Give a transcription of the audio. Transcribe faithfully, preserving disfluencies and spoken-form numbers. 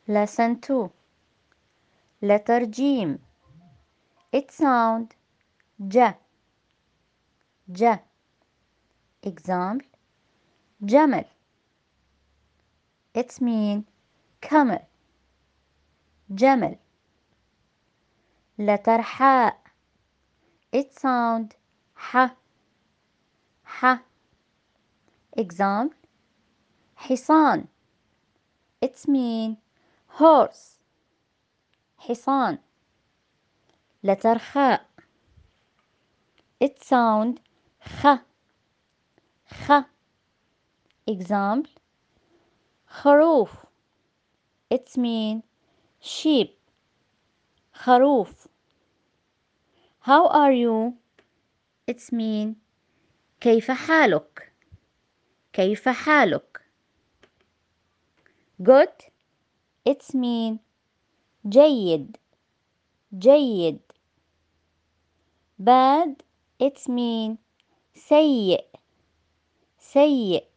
Lesson two. Letter Jim. It sound J. J. Example. Jamal. It's mean camel. Jamal. Letter H. It sound H. H. Example. حصان. It's mean horse. حصان. Letter H. It sound خ. خ. Example. خروف. It's mean sheep. خروف. How are you? It's mean كيف حالك. كيف حالك. Good. It's mean جيد. جيد. Bad. It's mean سيء. سيء.